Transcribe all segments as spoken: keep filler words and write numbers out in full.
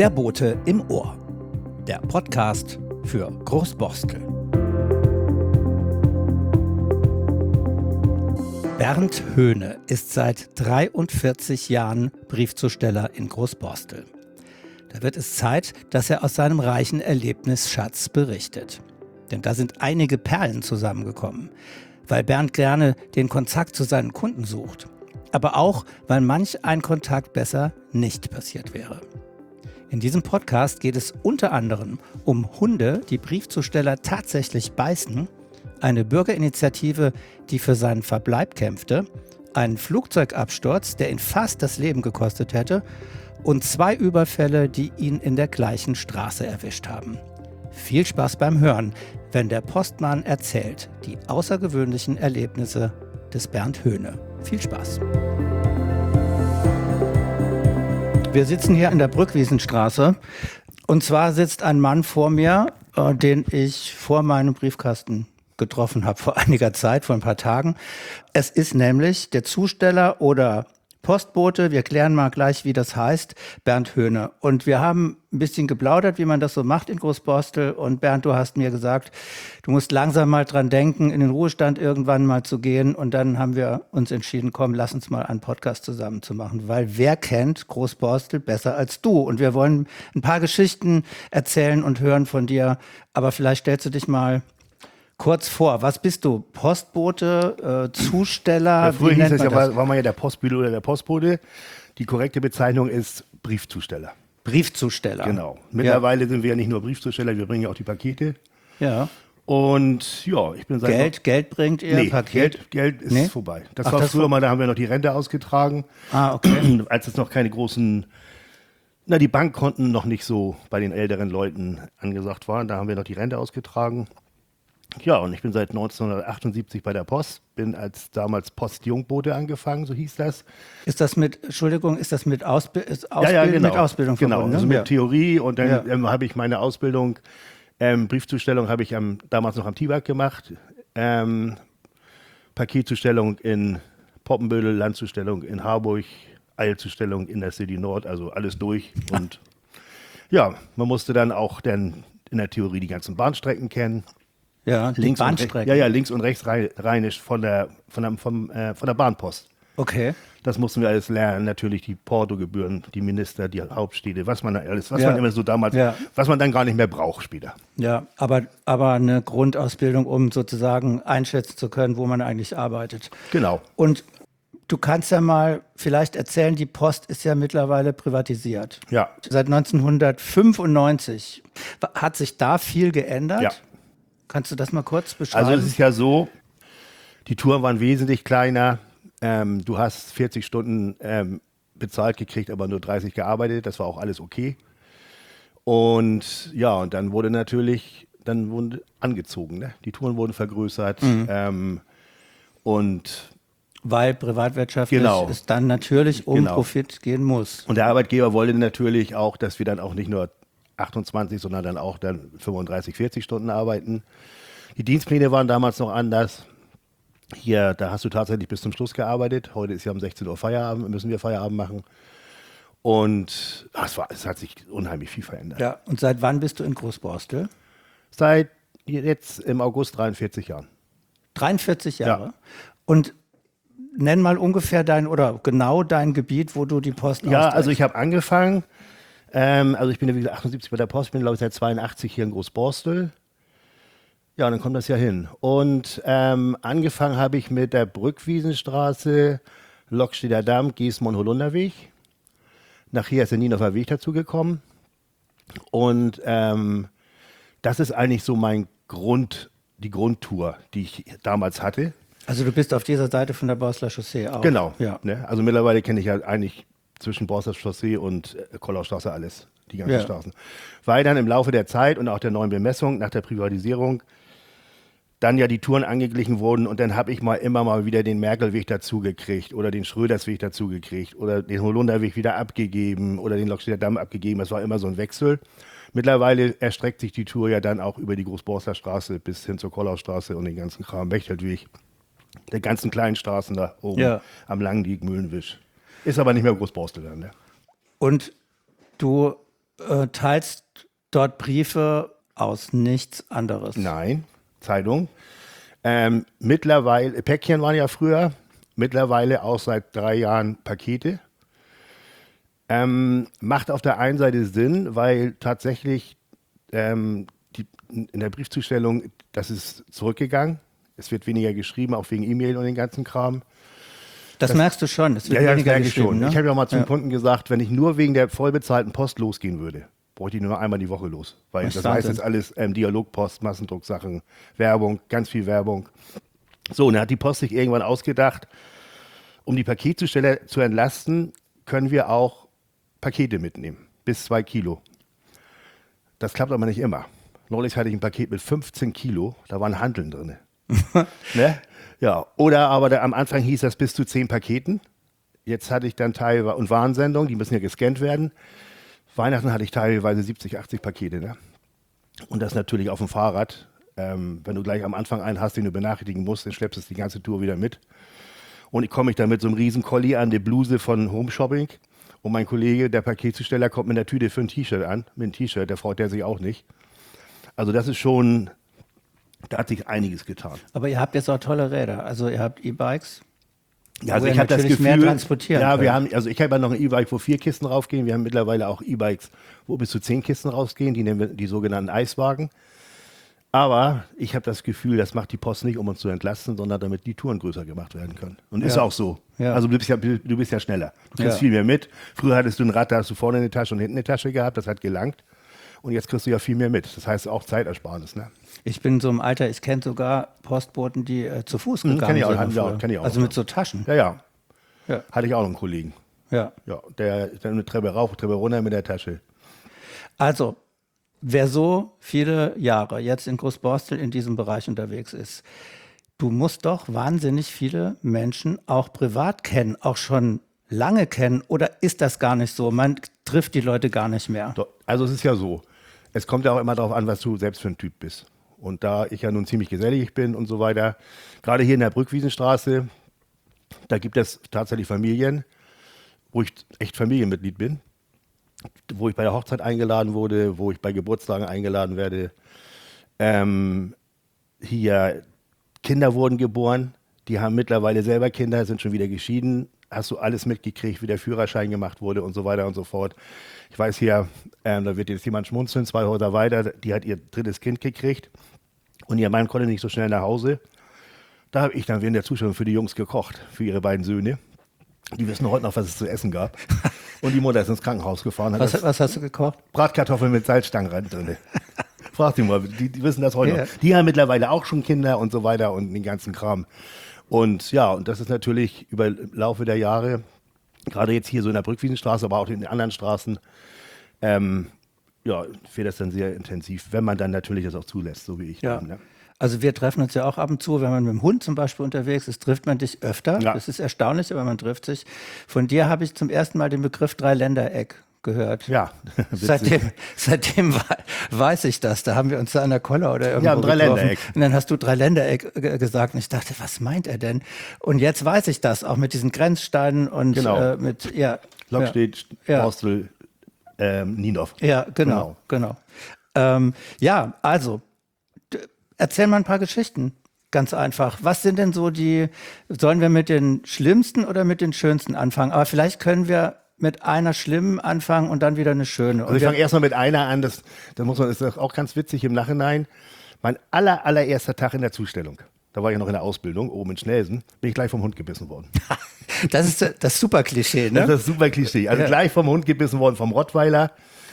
Der Bote im Ohr. Der Podcast für Großborstel. Bernd Höhne ist seit dreiundvierzig Jahren Briefzusteller in Großborstel. Da wird es Zeit, dass er aus seinem reichen Erlebnisschatz berichtet. Denn da sind einige Perlen zusammengekommen, weil Bernd gerne den Kontakt zu seinen Kunden sucht. Aber auch, weil manch ein Kontakt besser nicht passiert wäre. In diesem Podcast geht es unter anderem um Hunde, die Briefzusteller tatsächlich beißen, eine Bürgerinitiative, die für seinen Verbleib kämpfte, einen Flugzeugabsturz, der ihn fast das Leben gekostet hätte, und zwei Überfälle, die ihn in der gleichen Straße erwischt haben. Viel Spaß beim Hören, wenn der Postmann erzählt die außergewöhnlichen Erlebnisse des Bernd Höhne. Viel Spaß. Wir sitzen hier in der Brückwiesenstraße und zwar sitzt ein Mann vor mir, äh, den ich vor meinem Briefkasten getroffen habe vor einiger Zeit, vor ein paar Tagen. Es ist nämlich der Zusteller oder Postbote, wir klären mal gleich, wie das heißt, Bernd Höhne. Und wir haben ein bisschen geplaudert, wie man das so macht in Großborstel. Und Bernd, du hast mir gesagt, du musst langsam mal dran denken, in den Ruhestand irgendwann mal zu gehen. Und dann haben wir uns entschieden, komm, lass uns mal einen Podcast zusammen zu machen. Weil wer kennt Großborstel besser als du? Und wir wollen ein paar Geschichten erzählen und hören von dir. Aber vielleicht stellst du dich mal kurz vor, was bist du? Postbote, äh, Zusteller? Ja, früher hieß es ja, war, war man ja der Postbüro oder der Postbote. Die korrekte Bezeichnung ist Briefzusteller. Briefzusteller. Genau. Mittlerweile ja. sind wir ja nicht nur Briefzusteller, wir bringen ja auch die Pakete. Ja. Und ja, ich bin seit Geld, noch, Geld bringt ihr? Nee, Paket? Geld, Geld ist nee? vorbei. Das Ach, war das früher war... mal, da haben wir noch die Rente ausgetragen. Ah, okay. Als es noch keine großen, na, die Bankkonten noch nicht so bei den älteren Leuten angesagt waren, da haben wir noch die Rente ausgetragen. Ja, und ich bin seit neunzehnhundertachtundsiebzig bei der Post, bin als damals Postjungbote angefangen, so hieß das. Ist das mit, Entschuldigung, ist das mit, Ausbi ist Ausbild ja, ja, genau. mit Ausbildung genau, verbunden? Also mit ja. Theorie und dann ja. ähm, habe ich meine Ausbildung, ähm, Briefzustellung habe ich am, damals noch am T-Werk gemacht, ähm, Paketzustellung in Poppenbüttel, Landzustellung in Harburg, Eilzustellung in der City Nord, also alles durch. Und ja, man musste dann auch dann in der Theorie die ganzen Bahnstrecken kennen. Ja, links Bahnstrecken. Ja, ja, links und rechts rheinisch von der, von der, vom, äh, von der Bahnpost. Okay. Das mussten wir alles lernen. Natürlich die Portogebühren, die Minister, die Hauptstädte, was man da alles, was ja. man immer so damals, ja. was man dann gar nicht mehr braucht später. Ja, aber, aber eine Grundausbildung, um sozusagen einschätzen zu können, wo man eigentlich arbeitet. Genau. Und du kannst ja mal vielleicht erzählen, die Post ist ja mittlerweile privatisiert. Ja. Seit neunzehnhundertfünfundneunzig. Hat sich da viel geändert? Ja. Kannst du das mal kurz beschreiben? Also es ist ja so, die Touren waren wesentlich kleiner. Ähm, du hast vierzig Stunden ähm, bezahlt gekriegt, aber nur dreißig gearbeitet. Das war auch alles okay. Und ja, und dann wurde natürlich, dann wurden angezogen. Ne? Die Touren wurden vergrößert. Mhm. Ähm, und weil privatwirtschaftlich genau. es dann natürlich um genau. Profit gehen muss. Und der Arbeitgeber wollte natürlich auch, dass wir dann auch nicht nur achtundzwanzig, sondern dann auch dann fünfunddreißig, vierzig Stunden arbeiten. Die Dienstpläne waren damals noch anders. Hier, da hast du tatsächlich bis zum Schluss gearbeitet. Heute ist ja um sechzehn Uhr Feierabend, müssen wir Feierabend machen. Und ach, es, war, es hat sich unheimlich viel verändert. Ja, und seit wann bist du in Großborstel? Seit jetzt im August dreiundvierzig Jahren. dreiundvierzig Jahre? Ja. Und nenn mal ungefähr dein, oder genau dein Gebiet, wo du die Post Ja, austrägst. also ich habe angefangen, ähm, also ich bin ja wie gesagt achtundsiebzig bei der Post, bin glaube ich seit zweiundachtzig hier in Großborstel. Ja, und dann kommt das ja hin. Und ähm, angefangen habe ich mit der Brückwiesenstraße, Lokstedter Damm, Geesmond, Holunderweg. Nachher ist der Niendorfer Weg dazugekommen. Und ähm, das ist eigentlich so mein Grund, die Grundtour, die ich damals hatte. Also du bist auf dieser Seite von der Borstler Chaussee auch. Genau. Ja. Ne? Also mittlerweile kenne ich ja eigentlich zwischen Borstler Chaussee und äh, Kollaustraße alles, die ganzen Ja. Straßen. Weil dann im Laufe der Zeit und auch der neuen Bemessung nach der Privatisierung dann ja die Touren angeglichen wurden und dann habe ich mal immer mal wieder den Merkelweg dazugekriegt oder den Schrödersweg dazugekriegt oder den Holunderweg wieder abgegeben oder den Lokstedter Damm abgegeben. Das war immer so ein Wechsel. Mittlerweile erstreckt sich die Tour ja dann auch über die Großborstler Straße bis hin zur Kollaustraße und den ganzen Kram, Bechtelsweg, der ganzen kleinen Straßen da oben Ja. am Langendiek, Mühlenwisch. Ist aber nicht mehr Großborstel dann, ne? Und du äh, teilst dort Briefe aus, nichts anderes. Nein, Zeitung. Ähm, mittlerweile, Päckchen waren ja früher, mittlerweile auch seit drei Jahren Pakete. Ähm, macht auf der einen Seite Sinn, weil tatsächlich ähm, die, in der Briefzustellung, das ist zurückgegangen. Es wird weniger geschrieben, auch wegen E-Mail und den ganzen Kram. Das, das merkst du schon, es wird ja, ja, weniger das merke ich geschrieben. schon. Ne? Ich habe ja mal zum ja. Kunden gesagt, wenn ich nur wegen der vollbezahlten Post losgehen würde, bräuchte ich nur noch einmal die Woche los. Weil das, das heißt jetzt alles ähm, Dialogpost, Massendrucksachen, Werbung, ganz viel Werbung. So, und dann hat die Post sich irgendwann ausgedacht, um die Paketzusteller zu entlasten, können wir auch Pakete mitnehmen, bis zwei Kilo. Das klappt aber nicht immer. Neulich hatte ich ein Paket mit fünfzehn Kilo, da waren Hanteln drin. ne? Ja, oder aber der, am Anfang hieß das bis zu zehn Paketen. Jetzt hatte ich dann teilweise, und Warnsendungen, die müssen ja gescannt werden. Weihnachten hatte ich teilweise siebzig, achtzig Pakete. Ne? Und das natürlich auf dem Fahrrad. Ähm, wenn du gleich am Anfang einen hast, den du benachrichtigen musst, dann schleppst du die ganze Tour wieder mit. Und ich komme ich dann mit so einem riesen Colli an, die Bluse von Home Shopping. Und mein Kollege, der Paketzusteller, kommt mit einer Tüte für ein T-Shirt an. Mit einem T-Shirt, da freut der sich auch nicht. Also das ist schon, da hat sich einiges getan. Aber ihr habt jetzt auch tolle Räder. Also ihr habt E-Bikes. Ja, also ich habe das Gefühl, mehr transportieren ja, können. wir haben, also ich habe ja noch ein E-Bike, wo vier Kisten raufgehen. Wir haben mittlerweile auch E-Bikes, wo bis zu zehn Kisten rausgehen. Die nennen wir die sogenannten Eiswagen. Aber ich habe das Gefühl, das macht die Post nicht, um uns zu entlasten, sondern damit die Touren größer gemacht werden können. Und ja. ist auch so. Ja. Also du bist ja, du bist ja schneller. Du kriegst ja. viel mehr mit. Früher hattest du ein Rad, da hast du vorne eine Tasche und hinten eine Tasche gehabt. Das hat gelangt. Und jetzt kriegst du ja viel mehr mit. Das heißt auch Zeitersparnis. Ne? Ich bin so im Alter, ich kenne sogar Postboten, die äh, zu Fuß gegangen kenn ich auch, sind. ja, kenn ich auch also noch. mit so Taschen. Ja, ja, ja. Hatte ich auch noch einen Kollegen. Ja. Ja, der ist dann eine Treppe rauf, Treppe runter mit der Tasche. Also, wer so viele Jahre jetzt in Großborstel in diesem Bereich unterwegs ist, du musst doch wahnsinnig viele Menschen auch privat kennen, auch schon lange kennen. Oder ist das gar nicht so? Man trifft die Leute gar nicht mehr. Also es ist ja so, es kommt ja auch immer darauf an, was du selbst für ein Typ bist. Und da ich ja nun ziemlich gesellig bin und so weiter, gerade hier in der Brückwiesenstraße, da gibt es tatsächlich Familien, wo ich echt Familienmitglied bin, wo ich bei der Hochzeit eingeladen wurde, wo ich bei Geburtstagen eingeladen werde. Ähm, hier Kinder wurden geboren, die haben mittlerweile selber Kinder, sind schon wieder geschieden. Hast du alles mitgekriegt, wie der Führerschein gemacht wurde und so weiter und so fort. Ich weiß hier, ähm, da wird jetzt jemand schmunzeln, zwei Häuser weiter, die hat ihr drittes Kind gekriegt und ihr Mann konnte nicht so schnell nach Hause. Da habe ich dann während der Zustellung für die Jungs gekocht, für ihre beiden Söhne. Die wissen heute noch, was es zu essen gab. Und die Mutter ist ins Krankenhaus gefahren. Hat was, was hast du gekocht? Bratkartoffeln mit Salzstangen drin. Frag die mal, die, die wissen das heute ja. noch. Die haben mittlerweile auch schon Kinder und so weiter und den ganzen Kram. Und ja, und das ist natürlich über Laufe der Jahre, gerade jetzt hier so in der Brückwiesenstraße, aber auch in den anderen Straßen, ähm, ja, wird das dann sehr intensiv, wenn man dann natürlich das auch zulässt, so wie ich. Ja. Dann, ne? Also wir treffen uns ja auch ab und zu, wenn man mit dem Hund zum Beispiel unterwegs ist, trifft man dich öfter. Ja. Das ist erstaunlich, aber man trifft sich. Von dir habe ich zum ersten Mal den Begriff Dreiländereck gehört. Ja, seitdem, seitdem weiß ich das. Da haben wir uns da an der Koller oder irgendwo ja, Dreiländereck. Und dann hast du Dreiländereck gesagt und ich dachte, was meint er denn? Und jetzt weiß ich das, auch mit diesen Grenzsteinen und genau. äh, mit, ja. Lockstedt, ja. Borstel, ähm, Niendorf. Ja, genau, genau. genau. Ähm, ja, also, d- erzähl mal ein paar Geschichten. Ganz einfach. Was sind denn so die, sollen wir mit den schlimmsten oder mit den schönsten anfangen? Aber vielleicht können wir mit einer schlimmen anfangen und dann wieder eine schöne. Also ich fange erstmal mit einer an, das, das muss man, das ist auch ganz witzig im Nachhinein. Mein aller, allererster Tag in der Zustellung, da war ich noch in der Ausbildung, oben in Schnelsen, bin ich gleich vom Hund gebissen worden. Das ist das super Klischee, ne? Das ist das super Klischee. Also Ja. gleich vom Hund gebissen worden, vom Rottweiler.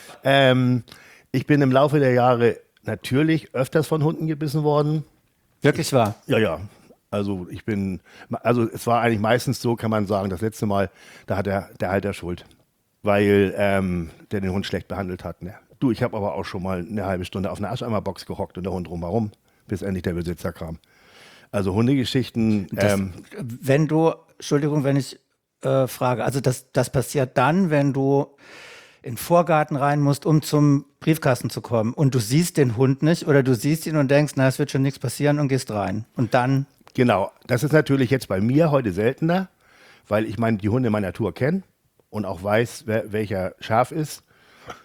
Ähm, ich bin im Laufe der Jahre natürlich öfters von Hunden gebissen worden. Wirklich wahr. Ja, ja. Also ich bin, also es war eigentlich meistens so, kann man sagen, das letzte Mal, da hat der, der Halter Schuld, weil ähm, der den Hund schlecht behandelt hat. Ne? Du, ich habe aber auch schon mal eine halbe Stunde auf einer Ascheimerbox gehockt und der Hund drumherum, bis endlich der Besitzer kam. Also Hundegeschichten. Das, Ähm, wenn du, Entschuldigung, wenn ich äh, frage, also das, das passiert dann, wenn du in den Vorgarten rein musst, um zum Briefkasten zu kommen und du siehst den Hund nicht oder du siehst ihn und denkst, na, es wird schon nichts passieren und gehst rein. Und dann... Genau, das ist natürlich jetzt bei mir heute seltener, weil ich meine, die Hunde meiner Natur kenne und auch weiß, wer, welcher scharf ist.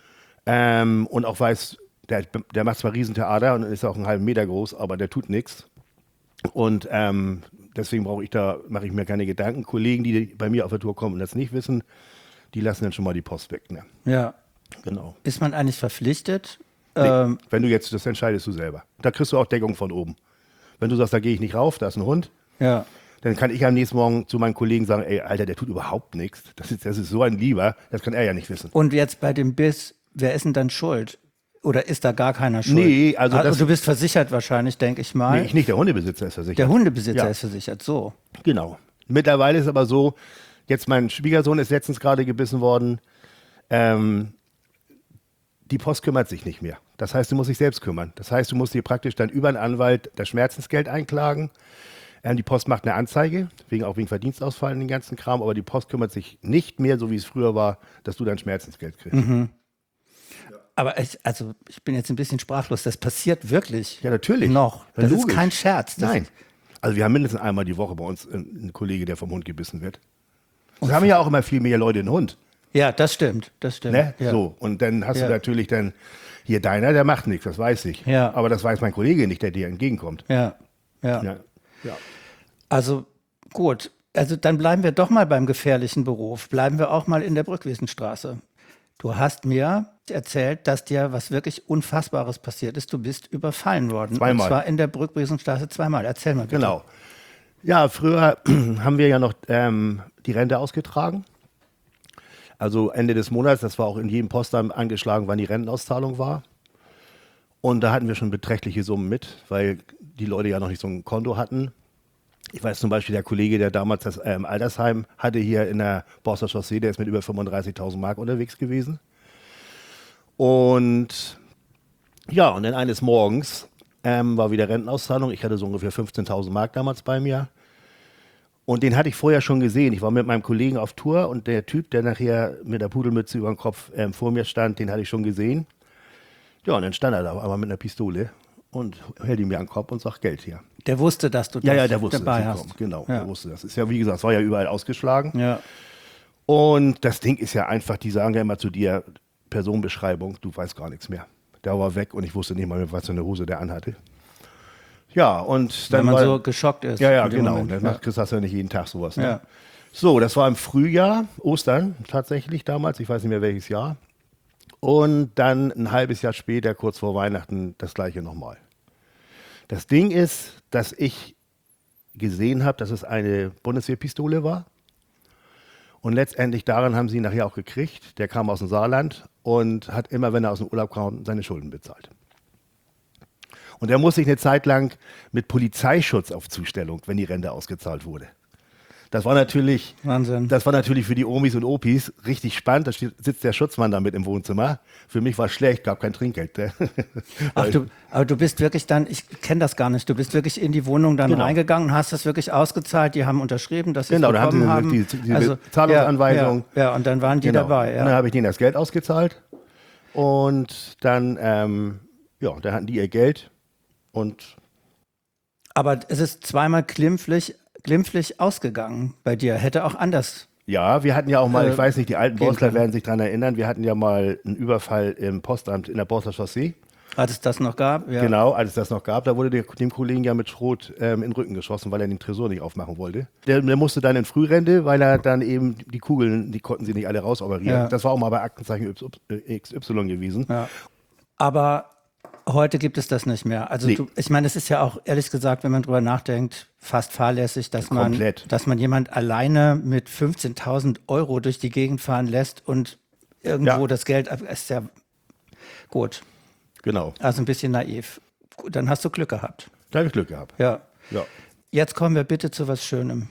Ähm, und auch weiß, der, der macht zwar Riesentheater und ist auch einen halben Meter groß, aber der tut nichts. Und ähm, deswegen brauche ich da, mache ich mir keine Gedanken. Kollegen, die bei mir auf der Tour kommen und das nicht wissen, die lassen dann schon mal die Post weg. Ne? Ja. Genau. Ist man eigentlich verpflichtet? Nee, Ähm, wenn du jetzt, das entscheidest du selber. Da kriegst du auch Deckung von oben. Wenn du sagst, da gehe ich nicht rauf, da ist ein Hund, ja. dann kann ich am nächsten Morgen zu meinen Kollegen sagen, ey, Alter, der tut überhaupt nichts. Das ist, das ist so ein Lieber, das kann er ja nicht wissen. Und jetzt bei dem Biss, wer ist denn dann schuld? Oder ist da gar keiner schuld? Nee, also Ah, das- du bist versichert wahrscheinlich, denke ich mal. Nee, ich nicht, der Hundebesitzer ist versichert. Der Hundebesitzer Ja. ist versichert, so. Genau. Mittlerweile ist aber so, jetzt mein Schwiegersohn ist letztens gerade gebissen worden. Ähm, die Post kümmert sich nicht mehr. Das heißt, du musst dich selbst kümmern. Das heißt, du musst dir praktisch dann über einen Anwalt das Schmerzensgeld einklagen. Ähm, die Post macht eine Anzeige, wegen, auch wegen Verdienstausfall und den ganzen Kram, aber die Post kümmert sich nicht mehr, so wie es früher war, dass du dein Schmerzensgeld kriegst. Mhm. Aber ich, also ich bin jetzt ein bisschen sprachlos. Das passiert wirklich. Ja, natürlich. Noch. Ja, Das ist logisch. kein Scherz. Das Nein. Also wir haben mindestens einmal die Woche bei uns einen Kollege, der vom Hund gebissen wird. Und wir haben ja auch immer viel mehr Leute einen Hund. Ja, das stimmt. Das stimmt. Ne? Ja. So, und dann hast Ja. du natürlich dann, hier deiner, der macht nichts, das weiß ich. Ja. Aber das weiß mein Kollege nicht, der dir entgegenkommt. Ja. Ja. Ja. Ja. Also gut. Also dann bleiben wir doch mal beim gefährlichen Beruf. Bleiben wir auch mal in der Brückwiesenstraße. Du hast mir erzählt, dass dir was wirklich Unfassbares passiert ist. Du bist überfallen worden. Zweimal. Und zwar in der Brückwiesenstraße zweimal. Erzähl mal bitte. Genau. Ja, früher haben wir ja noch ähm, die Rente ausgetragen. Also Ende des Monats, das war auch in jedem Postamt angeschlagen, wann die Rentenauszahlung war. Und da hatten wir schon beträchtliche Summen mit, weil die Leute ja noch nicht so ein Konto hatten. Ich weiß zum Beispiel, der Kollege, der damals das ähm, Altersheim hatte hier in der Borster Chaussee, der ist mit über fünfunddreißigtausend Mark unterwegs gewesen. Und ja, und dann eines Morgens ähm, war wieder Rentenauszahlung. Ich hatte so ungefähr fünfzehntausend Mark damals bei mir. Und den hatte ich vorher schon gesehen. Ich war mit meinem Kollegen auf Tour und der Typ, der nachher mit der Pudelmütze über dem Kopf ähm, vor mir stand, den hatte ich schon gesehen. Ja, und dann stand er da aber mit einer Pistole und hält ihm mir an den Kopf und sagt, Geld hier. Der wusste, dass du das Ja, ja, der wusste, dabei dass hast. ich komme. Genau, Ja. der wusste das. Ist ja, wie gesagt, es war ja überall ausgeschlagen. Ja. Und das Ding ist ja einfach, die sagen ja immer zu dir, Personenbeschreibung, du weißt gar nichts mehr. Der war weg und ich wusste nicht mal mehr, was für eine Hose der anhatte. Ja, und dann Wenn man war, so geschockt ist. ja, ja, in dem genau. Moment. Dann Ja. kriegst du ja nicht jeden Tag sowas. Ne? Ja. So, das war im Frühjahr, Ostern tatsächlich damals, ich weiß nicht mehr welches Jahr. Und dann ein halbes Jahr später, kurz vor Weihnachten, das gleiche nochmal. Das Ding ist, dass ich gesehen habe, dass es eine Bundeswehrpistole war. Und letztendlich daran haben sie ihn nachher auch gekriegt. Der kam aus dem Saarland und hat immer, wenn er aus dem Urlaub kam, seine Schulden bezahlt. Und er muss sich eine Zeit lang mit Polizeischutz auf Zustellung, wenn die Rente ausgezahlt wurde. Das war natürlich, Wahnsinn. das war natürlich für die Omis und Opis richtig spannend. Da steht, sitzt der Schutzmann da mit im Wohnzimmer. Für mich war es schlecht, gab kein Trinkgeld. Ne? Ach, du, aber du bist wirklich dann, ich kenne das gar nicht, du bist wirklich in die Wohnung dann Genau. reingegangen und hast das wirklich ausgezahlt. Die haben unterschrieben, dass sie Genau, es da haben bekommen sie haben. die, die, die Zahlungsanweisung. Ja, ja, ja, und dann waren die Genau. dabei. Und dann Ja. habe ich denen das Geld ausgezahlt. Und dann, ähm, ja, da hatten die ihr Geld. Und Aber es ist zweimal glimpflich, glimpflich ausgegangen bei dir. Hätte auch anders. ja, wir hatten ja auch mal, Äh, ich weiß nicht, die alten gehen Borstler können. werden sich daran erinnern, wir hatten ja mal einen Überfall im Postamt in der Borster Chaussee. Als es das noch gab. Ja. Genau, als es das noch gab, da wurde der, dem Kollegen ja mit Schrot ähm, in den Rücken geschossen, weil er den Tresor nicht aufmachen wollte. Der, der musste dann in Frührente, weil er dann eben die Kugeln, die konnten sie nicht alle rausoperieren. Ja. Das war auch mal bei Aktenzeichen X Y gewesen. Ja. Aber heute gibt es das nicht mehr. Also Nee. du, ich meine, es ist ja auch, ehrlich gesagt, wenn man drüber nachdenkt, fast fahrlässig, dass man, Komplett. dass man jemand alleine mit fünfzehntausend Euro durch die Gegend fahren lässt und irgendwo Ja. das Geld ab, ist ja gut. Genau, Also ein bisschen naiv. Gut, dann hast du Glück gehabt. da habe ich Glück gehabt. Ja. Ja. Jetzt kommen wir bitte zu was Schönem.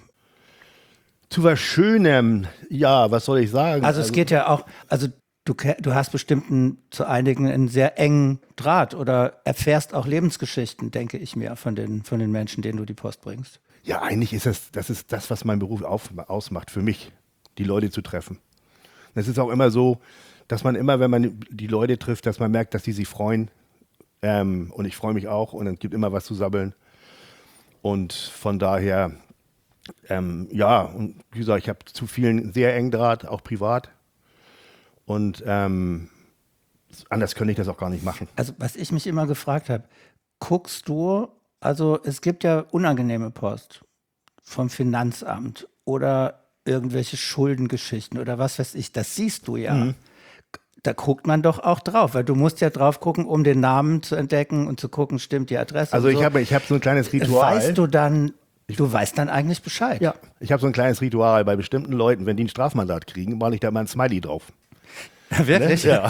Zu was Schönem, ja, was soll ich sagen? Also es geht ja auch, also du, ke- du hast bestimmt einen, zu einigen einen sehr engen Draht oder erfährst auch Lebensgeschichten, denke ich mir, von den, von den Menschen, denen du die Post bringst. Ja, eigentlich ist das, das ist das, was mein Beruf auf, ausmacht für mich, die Leute zu treffen. Es ist auch immer so, dass man immer, wenn man die Leute trifft, dass man merkt, dass die sich freuen. Ähm, und ich freue mich auch und es gibt immer was zu sabbeln. Und von daher, ähm, ja, und wie gesagt, ich habe zu vielen sehr engen Draht, auch privat. Und ähm, anders könnte ich das auch gar nicht machen. Also was ich mich immer gefragt habe, guckst du, also es gibt ja unangenehme Post vom Finanzamt oder irgendwelche Schuldengeschichten oder was weiß ich, das siehst du ja. Mhm. Da guckt man doch auch drauf, weil du musst ja drauf gucken, um den Namen zu entdecken und zu gucken, stimmt die Adresse. Also ich so. habe ich hab so ein kleines Ritual. Weißt du dann, du weißt dann eigentlich Bescheid. Ja, ich habe so ein kleines Ritual bei bestimmten Leuten, wenn die ein Strafmandat kriegen, male ich da mal ein Smiley drauf. Wirklich? Ne? Ja.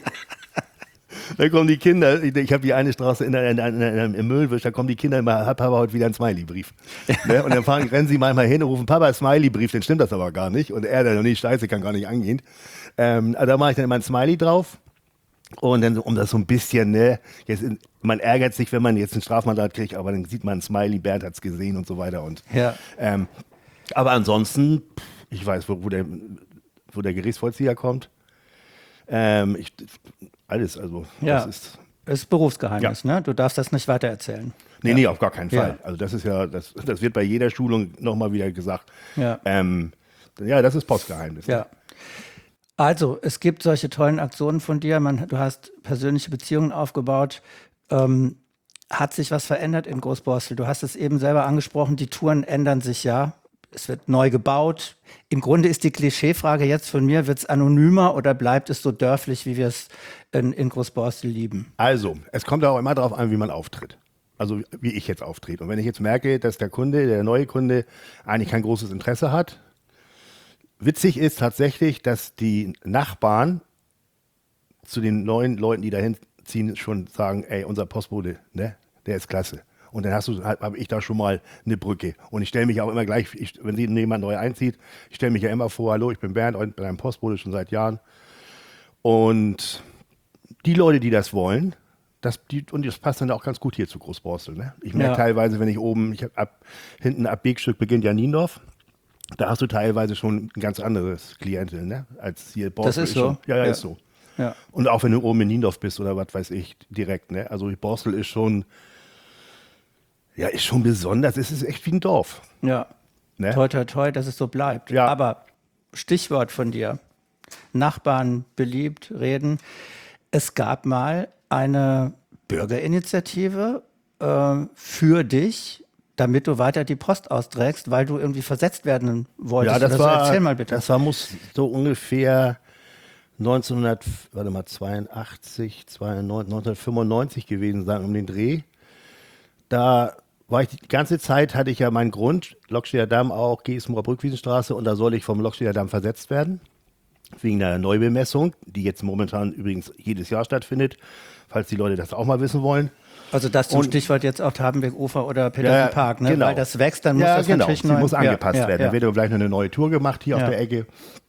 Da kommen die Kinder, ich habe die eine Straße in der, in der, in der, im Müllwisch, da kommen die Kinder immer, hat Papa heute wieder einen Smiley-Brief. Ne? Und dann fahren, rennen sie manchmal hin und rufen, Papa, Smiley-Brief, dann stimmt das aber gar nicht. Und er, der noch nicht scheiße, kann gar nicht angehen. Ähm, also da mache ich dann immer ein Smiley drauf. Und dann, um das so ein bisschen, ne, jetzt, man ärgert sich, wenn man jetzt ein Strafmandat kriegt, aber dann sieht man ein Smiley, Bernd hat es gesehen und so weiter. Und, ja. ähm, aber ansonsten, ich weiß, wo, wo, der, wo der Gerichtsvollzieher kommt. Ähm, ich, alles, also ja. das ist... Das ist Berufsgeheimnis, ja. Ne? Du darfst das nicht weitererzählen. Nee, ja. nee, auf gar keinen Fall. Ja. Also das ist ja, das, das wird bei jeder Schulung nochmal wieder gesagt. Ja. Ähm, ja, das ist Postgeheimnis. Ja. Ne? Also, es gibt solche tollen Aktionen von dir. Man, du hast persönliche Beziehungen aufgebaut. Ähm, hat sich was verändert in Großborstel? Du hast es eben selber angesprochen, die Touren ändern sich ja. Es wird neu gebaut. Im Grunde ist die Klischeefrage jetzt von mir, wird es anonymer oder bleibt es so dörflich, wie wir es in, in Großborstel lieben? Also, es kommt auch immer darauf an, wie man auftritt. Also wie ich jetzt auftrete. Und wenn ich jetzt merke, dass der Kunde, der neue Kunde eigentlich kein großes Interesse hat, witzig ist tatsächlich, dass die Nachbarn zu den neuen Leuten, die dahin ziehen, schon sagen, ey, unser Postbote, ne, der ist klasse. Und dann hast du, habe ich da schon mal eine Brücke. Und ich stelle mich auch immer gleich, ich, wenn jemand neu einzieht, ich stelle mich ja immer vor, hallo, ich bin Bernd und bin ein Postbote schon seit Jahren. Und die Leute, die das wollen, das, die, und das passt dann auch ganz gut hier zu Großborstel. Ne? Ich merke ja. teilweise, wenn ich oben, ich hab ab, hinten ab Wegstück beginnt ja Niendorf, da hast du teilweise schon ein ganz anderes Klientel, ne? Als hier Borstel. Das ist so? Schon, ja, ja, ja, ist so. Ja. Und auch wenn du oben in Niendorf bist oder was weiß ich, direkt. Ne? Also Borstel ist schon, ja, ist schon besonders. Es ist echt wie ein Dorf. Ja, ne? Toi, toi, toi, dass es so bleibt. Ja. Aber Stichwort von dir, Nachbarn beliebt, reden. Es gab mal eine Bürgerinitiative äh, für dich, damit du weiter die Post austrägst, weil du irgendwie versetzt werden wolltest. Ja, das oder war, so. Erzähl mal bitte. Das war, muss so ungefähr neunzehnhundertzweiundachtzig, neunzehnhundertfünfundneunzig gewesen sein, um den Dreh. Da war ich die ganze Zeit, hatte ich ja meinen Grund, Lokstedter Damm auch, Geesmurer Brückwiesenstraße, und da soll ich vom Lokstedter Damm versetzt werden, wegen der Neubemessung, die jetzt momentan übrigens jedes Jahr stattfindet, falls die Leute das auch mal wissen wollen. Also das zum und, Stichwort jetzt auch Habenbeck-Ufer oder Petersenpark, ne? Genau. Weil das wächst, dann muss ja, das genau. natürlich Sie neu... muss angepasst ja, werden. Ja, da wird aber gleich noch eine neue Tour gemacht hier ja. auf der Ecke.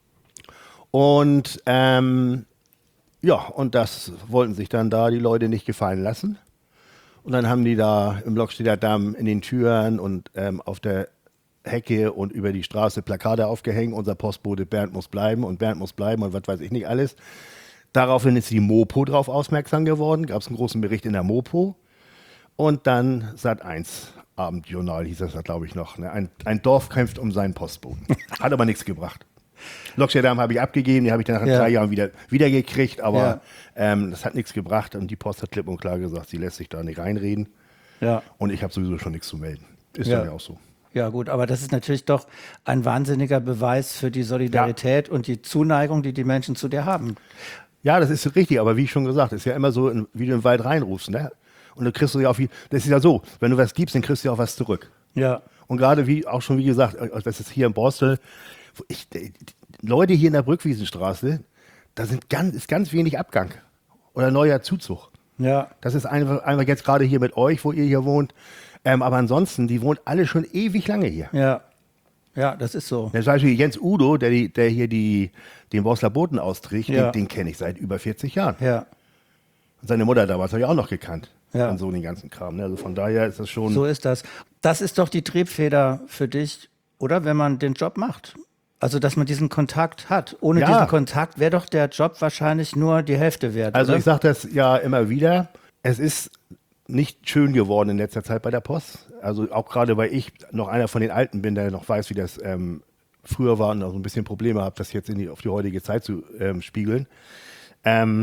Und ähm, ja, und das wollten sich dann da die Leute nicht gefallen lassen. Und dann haben die da im Lokstedter Damm in den Türen und ähm, auf der Hecke und über die Straße Plakate aufgehängt. Unser Postbote Bernd muss bleiben und Bernd muss bleiben und was weiß ich nicht alles. Daraufhin ist die Mopo drauf aufmerksam geworden. Gab es einen großen Bericht in der Mopo. Und dann Sat eins Abendjournal hieß das, glaube ich, noch. Ne? Ein, ein Dorf kämpft um seinen Postboten. Hat aber nichts gebracht. Lokstedter Damm habe ich abgegeben, die habe ich dann nach ja. drei Jahren wieder, wieder gekriegt, aber ja. ähm, das hat nichts gebracht. Und die Post hat klipp und klar gesagt, sie lässt sich da nicht reinreden. Ja. Und ich habe sowieso schon nichts zu melden. Ist ja. dann ja auch so. Ja gut, aber das ist natürlich doch ein wahnsinniger Beweis für die Solidarität ja. und die Zuneigung, die die Menschen zu dir haben. Ja, das ist richtig, aber wie ich schon gesagt, ist ja immer so, wie du in den Wald reinrufst, ne? Und dann kriegst du ja auch viel, das ist ja so, wenn du was gibst, dann kriegst du ja auch was zurück. Ja. Und gerade wie, auch schon wie gesagt, das ist hier in Borstel, ich, die Leute hier in der Brückwiesenstraße, da sind ganz, ist ganz wenig Abgang oder neuer Zuzug. Ja. Das ist einfach, einfach jetzt gerade hier mit euch, wo ihr hier wohnt. Ähm, aber ansonsten, die wohnen alle schon ewig lange hier. Ja, ja, das ist so. Zum Beispiel Jens Udo, der, die, der hier die, den Borsler Boten austrägt, ja. den, den kenne ich seit über vierzig Jahren. Ja. Und seine Mutter damals habe ich auch noch gekannt. Ja. Und so den ganzen Kram. Ne? Also von daher ist das schon... So ist das. Das ist doch die Triebfeder für dich, oder? Wenn man den Job macht. Also, dass man diesen Kontakt hat. Ohne ja. diesen Kontakt wäre doch der Job wahrscheinlich nur die Hälfte wert. Also oder? ich sage das ja immer wieder. Es ist nicht schön geworden in letzter Zeit bei der Post. Also auch gerade, weil ich noch einer von den Alten bin, der noch weiß, wie das ähm, früher war und auch so ein bisschen Probleme habe, das jetzt in die, auf die heutige Zeit zu ähm, spiegeln. Ähm,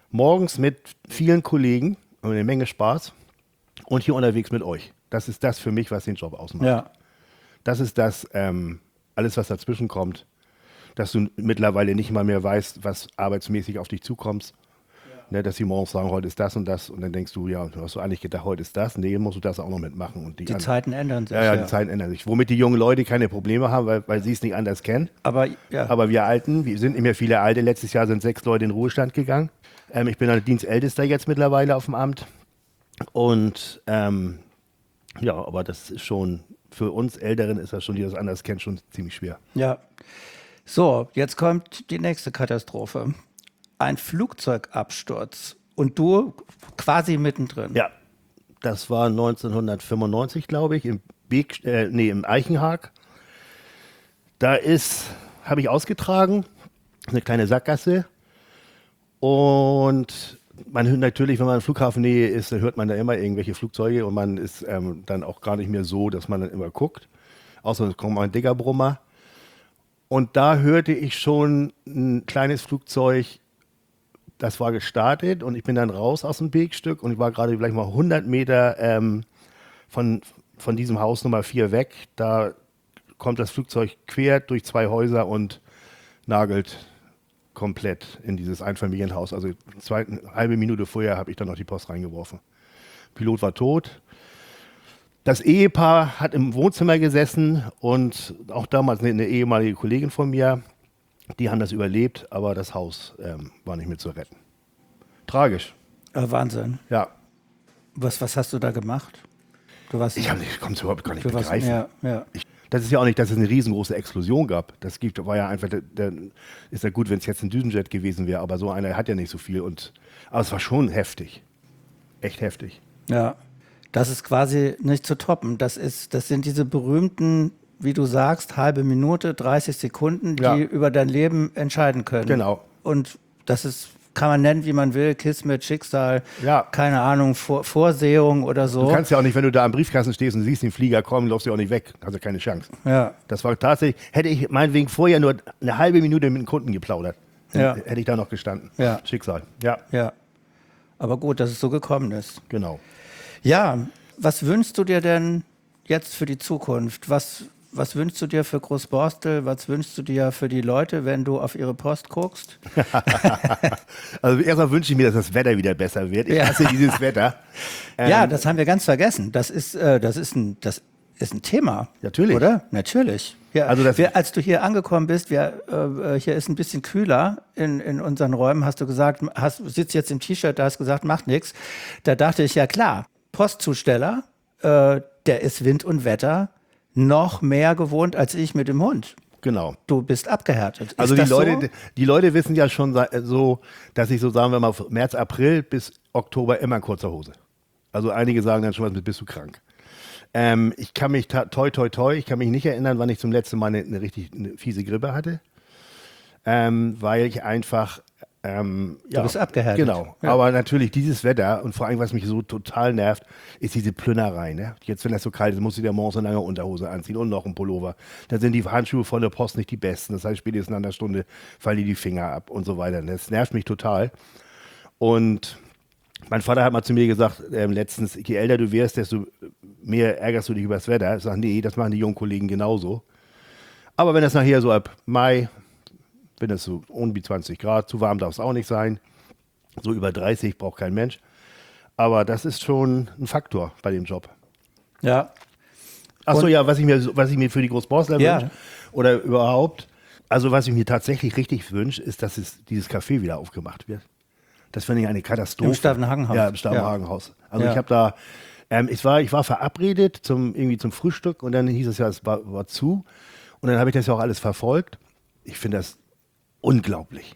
morgens mit vielen Kollegen und eine Menge Spaß und hier unterwegs mit euch. Das ist das für mich, was den Job ausmacht. Ja. Das ist das, ähm, alles, was dazwischen kommt, dass du mittlerweile nicht mal mehr weißt, was arbeitsmäßig auf dich zukommt. Ja. Ne, dass sie morgens sagen, heute ist das und das und dann denkst du, ja, du hast du eigentlich gedacht, heute ist das, nee, musst du das auch noch mitmachen. Und die Die an- Zeiten ändern sich. Ja, ja, ja. die Zeiten ändern sich. Womit die jungen Leute keine Probleme haben, weil, weil sie es nicht anders kennen. Aber ja, Aber wir Alten, wir sind nicht mehr viele Alte. Letztes Jahr sind sechs Leute in den Ruhestand gegangen. Ähm, ich bin der Dienstältester jetzt mittlerweile auf dem Amt. Und ähm, ja, aber das ist schon, für uns Älteren ist das schon, die das anders kennen, schon ziemlich schwer. ja. So, jetzt kommt die nächste Katastrophe. Ein Flugzeugabsturz und du quasi mittendrin. Ja, das war neunzehnhundertfünfundneunzig, glaube ich, im, Beek, äh, nee, im Eichenhaag. Da ist, habe ich ausgetragen, eine kleine Sackgasse. Und man hört natürlich, wenn man in Flughafennähe ist, dann hört man da immer irgendwelche Flugzeuge und man ist ähm, dann auch gar nicht mehr so, dass man dann immer guckt. Außer es kommt mal ein dicker Brummer. Und da hörte ich schon ein kleines Flugzeug, das war gestartet und ich bin dann raus aus dem Wegstück und ich war gerade vielleicht mal hundert Meter ähm, von, von diesem Haus Nummer vier weg. Da kommt das Flugzeug quer durch zwei Häuser und nagelt komplett in dieses Einfamilienhaus. Also zwei, eine halbe Minute vorher habe ich dann noch die Post reingeworfen. Pilot war tot. Das Ehepaar hat im Wohnzimmer gesessen und auch damals eine, eine ehemalige Kollegin von mir, die haben das überlebt, aber das Haus ähm, war nicht mehr zu retten. Tragisch. Äh, Wahnsinn. Ja. Was, was hast du da gemacht? Du warst, Ich habe ich konnte es überhaupt gar nicht du warst, begreifen. ja, ja. Ich, das ist ja auch nicht, dass es eine riesengroße Explosion gab. Das gibt, war ja einfach, der, der, ist ja gut, wenn es jetzt ein Düsenjet gewesen wäre, aber so einer hat ja nicht so viel. Und, aber es war schon heftig. Echt heftig. Ja, das ist quasi nicht zu toppen. Das ist, das sind diese berühmten, wie du sagst, halbe Minute, dreißig Sekunden, die Ja. über dein Leben entscheiden können. Genau. Und das ist, kann man nennen, wie man will, Kismet, Schicksal, Ja. keine Ahnung, Vor Vorsehung oder so. Du kannst ja auch nicht, wenn du da am Briefkasten stehst und siehst den Flieger kommen, läufst du auch nicht weg. Hast ja keine Chance. Ja, Das war tatsächlich, hätte ich meinetwegen vorher nur eine halbe Minute mit dem Kunden geplaudert, dann Ja. hätte ich da noch gestanden. Ja. Schicksal. Ja, ja. Aber gut, dass es so gekommen ist. genau. Ja, was wünschst du dir denn jetzt für die Zukunft? Was, was wünschst du dir für Großborstel? Was wünschst du dir für die Leute, wenn du auf ihre Post guckst? Also erstmal wünsche ich mir, dass das Wetter wieder besser wird. Ich Ja. hasse dieses Wetter. Ja, Ähm, das haben wir ganz vergessen. Das ist, äh, das ist ein, das ist ein Thema. Natürlich. Oder? Natürlich. Ja, Also das- wir, als du hier angekommen bist, wir, äh, hier ist ein bisschen kühler in, in unseren Räumen, hast du gesagt, hast, sitzt jetzt im T-Shirt, da hast gesagt, macht nichts. Da dachte ich, ja klar, Postzusteller, äh, der ist Wind und Wetter noch mehr gewohnt als ich mit dem Hund. Genau. Du bist abgehärtet. Also ist die das Leute, so? die Leute wissen ja schon sa- so, dass ich so sagen wir mal März, April bis Oktober immer in kurzer Hose. Also einige sagen dann schon, was mit bist du krank. Ähm, ich kann mich ta- toi toi toi, ich kann mich nicht erinnern, wann ich zum letzten Mal eine, eine richtig eine fiese Grippe hatte, ähm, weil ich einfach ähm, ja, bist abgehärtet. Genau. Ja. Aber natürlich dieses Wetter und vor allem was mich so total nervt, ist diese Plünnerei. Ne? Jetzt wenn das so kalt ist, musst du dir morgens eine lange Unterhose anziehen und noch einen Pullover. Da sind die Handschuhe von der Post nicht die besten. Das heißt, spätestens nach einer Stunde fallen dir die Finger ab und so weiter. Das nervt mich total. Und mein Vater hat mal zu mir gesagt, ähm, letztens, je älter du wirst, desto mehr ärgerst du dich über das Wetter. Ich sage, nee, das machen die jungen Kollegen genauso. Aber wenn das nachher so ab Mai, wenn das so um die zwanzig Grad, zu warm darf es auch nicht sein. So über dreißig braucht kein Mensch. Aber das ist schon ein Faktor bei dem Job. Ja. Achso, Und- ja, was ich mir, so- was ich mir für die Großborsler Ja. wünsche oder überhaupt, also was ich mir tatsächlich richtig wünsche, ist, dass es dieses Café wieder aufgemacht wird. Das finde ich eine Katastrophe. Im Stavenhagenhaus. Ja, im Stavenhagenhaus. Also Ja. ich habe da, ähm, ich, war, ich war verabredet zum, irgendwie zum Frühstück und dann hieß es ja, es war, war zu. Und dann habe ich das ja auch alles verfolgt. Ich finde das unglaublich.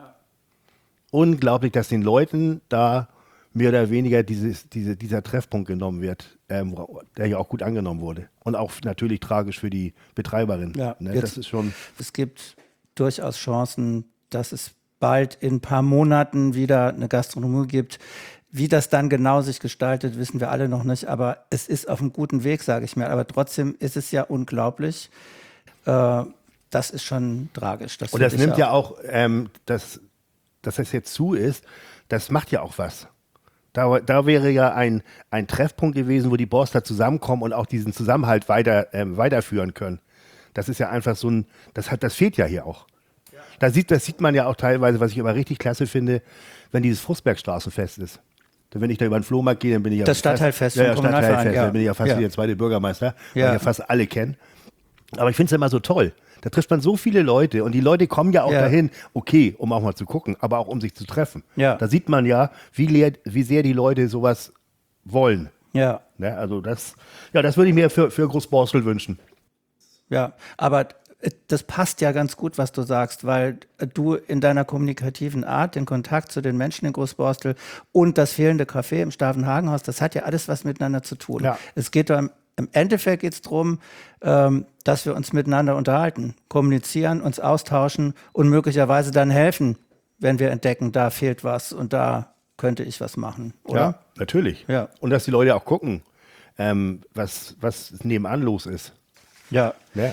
Unglaublich, dass den Leuten da mehr oder weniger dieses, diese, dieser Treffpunkt genommen wird, ähm, der ja auch gut angenommen wurde. Und auch natürlich tragisch für die Betreiberin. Ja, Ne? jetzt- Das ist schon, Es gibt durchaus Chancen, dass es bald in ein paar Monaten wieder eine Gastronomie gibt. Wie das dann genau sich gestaltet, wissen wir alle noch nicht. Aber es ist auf einem guten Weg, sage ich mir. Aber trotzdem ist es ja unglaublich. Äh, das ist schon tragisch. Das und das finde ich nimmt ja auch ähm, das, dass das jetzt zu ist, das macht ja auch was. Da, da wäre ja ein, ein Treffpunkt gewesen, wo die Borstler zusammenkommen und auch diesen Zusammenhalt weiter, ähm, weiterführen können. Das ist ja einfach so ein, das, hat, das fehlt ja hier auch. Ja. Da sieht, das sieht man ja auch teilweise, was ich immer richtig klasse finde, wenn dieses Frostbergstraßenfest ist. Denn wenn ich da über den Flohmarkt gehe, dann bin ich ja das Stadtteilfest, ja, ja, Stadtteilfest, ja. Dann bin ich ja fast ja. wie der zweite Bürgermeister, weil ja. ich ja fast alle kenne. Aber ich finde es immer so toll. Da trifft man so viele Leute und die Leute kommen ja auch ja. dahin, okay, um auch mal zu gucken, aber auch um sich zu treffen. Ja. Da sieht man ja, wie, leer, wie sehr die Leute sowas wollen. Ja. Ne, also das, ja, das würde ich mir für, für Großborstel wünschen. Ja, aber das passt ja ganz gut, was du sagst, weil du in deiner kommunikativen Art, den Kontakt zu den Menschen in Großborstel und das fehlende Café im Stavenhagenhaus, das hat ja alles was miteinander zu tun. Ja. Es geht um Im Endeffekt geht es darum, ähm, dass wir uns miteinander unterhalten, kommunizieren, uns austauschen und möglicherweise dann helfen, wenn wir entdecken, da fehlt was und da könnte ich was machen, oder? Ja, natürlich. Ja. Und dass die Leute auch gucken, ähm, was, was nebenan los ist. Ja. Ja.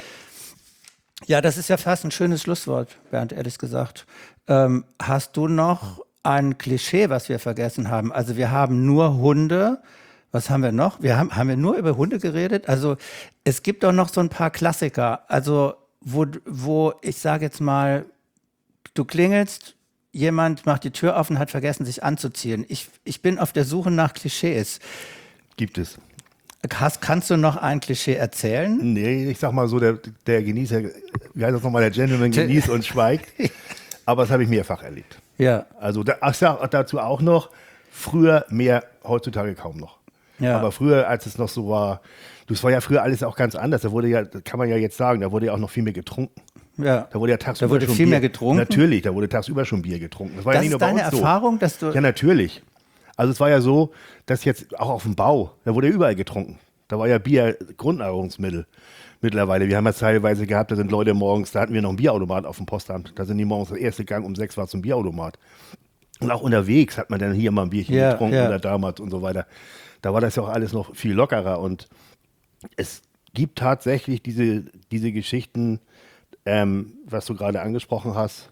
Ja, das ist ja fast ein schönes Schlusswort, Bernd, ehrlich gesagt. Ähm, hast du noch ein Klischee, was wir vergessen haben? Also wir haben nur Hunde. Was haben wir noch? Wir haben, haben wir nur über Hunde geredet? Also es gibt doch noch so ein paar Klassiker, also wo, wo ich sage jetzt mal, du klingelst, jemand macht die Tür auf und hat vergessen, sich anzuziehen. Ich, ich bin auf der Suche nach Klischees. Gibt es. Hast, kannst du noch ein Klischee erzählen? Nee, ich sag mal so, der, der Genießer, wie heißt das nochmal, der Gentleman genießt und schweigt. Aber das habe ich mehrfach erlebt. Ja. Also da, ich sag dazu auch noch, früher mehr, heutzutage kaum noch. Ja. Aber früher, als es noch so war, das war ja früher alles auch ganz anders. Da wurde ja, das kann man ja jetzt sagen, da wurde ja auch noch viel mehr getrunken. Ja. Da wurde ja tagsüber da wurde schon viel Bier, mehr getrunken? Natürlich, da wurde tagsüber schon Bier getrunken. Das war das ja nicht ist nur bei deine uns Erfahrung, so. dass du... Ja, natürlich. Also es war ja so, dass jetzt auch auf dem Bau, da wurde ja überall getrunken. Da war ja Bier Grundnahrungsmittel mittlerweile. Wir haben ja teilweise gehabt, da sind Leute morgens, da hatten wir noch einen Bierautomat auf dem Postamt. Da sind die morgens, der erste Gang um sechs war zum Bierautomat. Und auch unterwegs hat man dann hier mal ein Bierchen ja, getrunken ja. oder damals und so weiter. Da war das ja auch alles noch viel lockerer. Und es gibt tatsächlich diese, diese Geschichten, ähm, was du gerade angesprochen hast.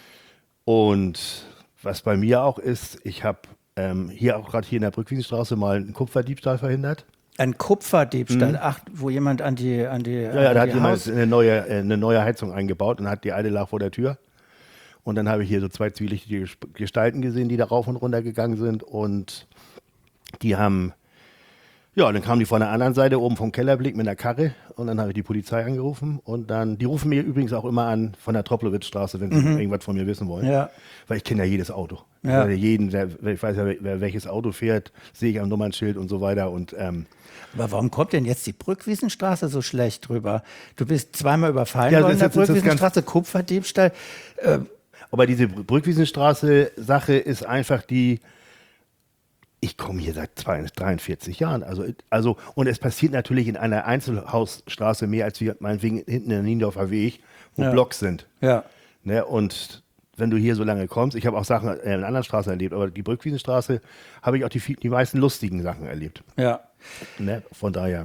Und was bei mir auch ist, ich habe ähm, hier auch gerade hier in der Brückwiesenstraße mal einen Kupferdiebstahl verhindert. Ein Kupferdiebstahl, mhm. ach, wo jemand an die an die Ja, ja, an da die hat jemand Haus eine neue, eine neue Heizung eingebaut und hat die alte lag vor der Tür. Und dann habe ich hier so zwei zwielichtige Gestalten gesehen, die da rauf und runter gegangen sind. Und die haben, ja, dann kamen die von der anderen Seite oben vom Kellerblick mit einer Karre. Und dann habe ich die Polizei angerufen. Und dann, die rufen mir übrigens auch immer an von der Troplowitz-Straße, wenn sie mhm. irgendwas von mir wissen wollen. Ja. Weil ich kenne ja jedes Auto. Ja. Ich, jeden, wer, ich weiß ja, wer welches Auto fährt, sehe ich am Nummernschild und so weiter. Und ähm, aber warum kommt denn jetzt die Brückwiesenstraße so schlecht drüber? Du bist zweimal überfallen ja, worden in der das, das, das Brückwiesenstraße, Kupferdiebstahl. Äh, Aber diese Brückwiesenstraße-Sache ist einfach die, ich komme hier seit dreiundvierzig Jahren. Also, also, und es passiert natürlich in einer Einzelhausstraße mehr als wie meinetwegen hinten in der Niendorfer Weg, wo ja. Blocks sind. Ja. Ne, und wenn du hier so lange kommst, ich habe auch Sachen in anderen Straßen erlebt, aber die Brückwiesenstraße habe ich auch die, die meisten lustigen Sachen erlebt. Ja. Ne, von daher.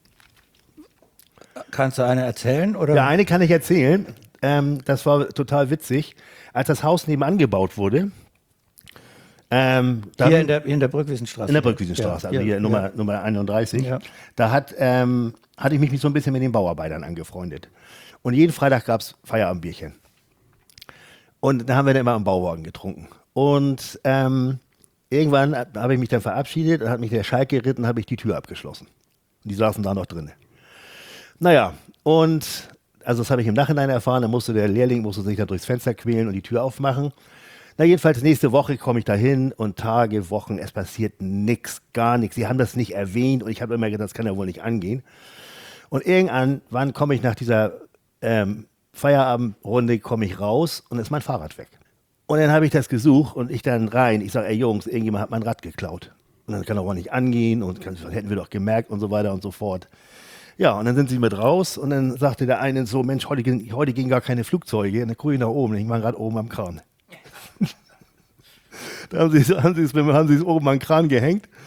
Kannst du eine erzählen? Oder? Ja, eine kann ich erzählen. Ähm, das war total witzig. Als das Haus nebenan gebaut wurde, ähm, dann, hier in der, in der Brückwiesenstraße. In der Brückwiesenstraße, ja, also hier ja, Nummer, ja. Nummer einunddreißig. Ja. Da hat, ähm, hatte ich mich so ein bisschen mit den Bauarbeitern angefreundet. Und jeden Freitag gab es Feierabendbierchen. Und da haben wir dann immer im Bauwagen getrunken. Und ähm, irgendwann habe ich mich dann verabschiedet und hat mich der Schalk geritten, habe ich die Tür abgeschlossen. Und die saßen da noch drin. Naja, und also das habe ich im Nachhinein erfahren, da musste der Lehrling musste sich da durchs Fenster quälen und die Tür aufmachen. Na jedenfalls nächste Woche komme ich da hin und Tage, Wochen, es passiert nichts, gar nichts. Sie haben das nicht erwähnt und ich habe immer gedacht, das kann ja wohl nicht angehen. Und irgendwann komme ich nach dieser ähm, Feierabendrunde, komme ich raus und ist mein Fahrrad weg. Und dann habe ich das gesucht und ich dann rein. Ich sage, ey Jungs, irgendjemand hat mein Rad geklaut. Und dann kann doch wohl nicht angehen und kann, hätten wir doch gemerkt und so weiter und so fort. Ja, und dann sind sie mit raus und dann sagte der eine so, Mensch, heute, heute gingen gar keine Flugzeuge. Und dann gucke ich nach oben, ich war gerade oben am Kran. Da haben sie, haben, sie es, haben sie es oben am Kran gehängt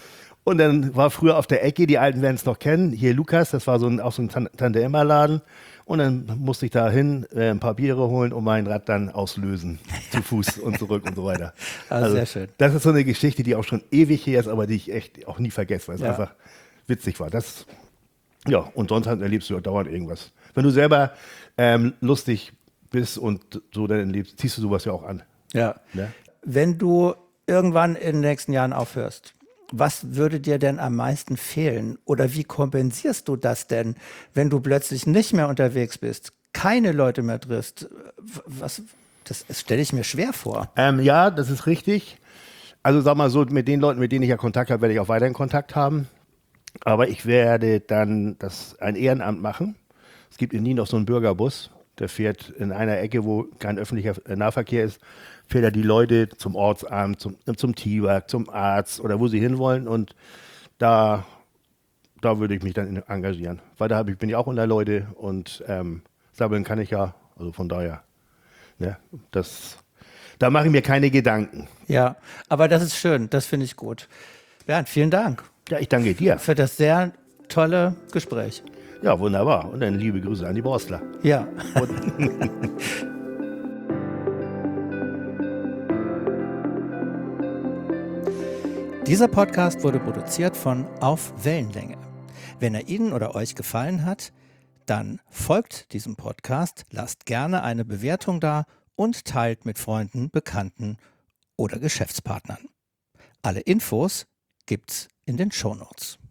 Und dann war früher auf der Ecke, die Alten werden es noch kennen, hier Lukas, das war so ein, auch so ein Tan- Tante-Emma-Laden. Und dann musste ich da hin, äh, ein paar Biere holen und mein Rad dann auslösen, zu Fuß und zurück und so weiter. Also sehr schön. Das ist so eine Geschichte, die auch schon ewig her ist, aber die ich echt auch nie vergesse, weil es Ja. einfach witzig war. Das, ja, und sonst halt erlebst du ja dauernd irgendwas. Wenn du selber ähm, lustig bist und so dann erlebst, ziehst du sowas ja auch an. Ja. Ne? Wenn du irgendwann in den nächsten Jahren aufhörst, was würde dir denn am meisten fehlen? Oder wie kompensierst du das denn, wenn du plötzlich nicht mehr unterwegs bist, keine Leute mehr triffst? Was, das, das stelle ich mir schwer vor. Ähm, ja, das ist richtig. Also sag mal so, mit den Leuten, mit denen ich ja Kontakt habe, werde ich auch weiterhin Kontakt haben. Aber ich werde dann das ein Ehrenamt machen. Es gibt in Nien noch so einen Bürgerbus, der fährt in einer Ecke, wo kein öffentlicher Nahverkehr ist, fährt er die Leute zum Ortsamt, zum, zum Tierwerk, zum Arzt oder wo sie hinwollen. Und da, da würde ich mich dann engagieren. Weil da hab ich, bin ich auch unter Leute und ähm, sabbeln kann ich ja. Also von daher, ne, das, da mache ich mir keine Gedanken. Ja, aber das ist schön, das finde ich gut. Bernd, vielen Dank Ja, ich danke dir. für das sehr tolle Gespräch. Ja, wunderbar. Und dann liebe Grüße an die Borstler. Ja. Dieser Podcast wurde produziert von Auf Wellenlänge. Wenn er Ihnen oder euch gefallen hat, dann folgt diesem Podcast, lasst gerne eine Bewertung da und teilt mit Freunden, Bekannten oder Geschäftspartnern. Alle Infos gibt's in den Shownotes.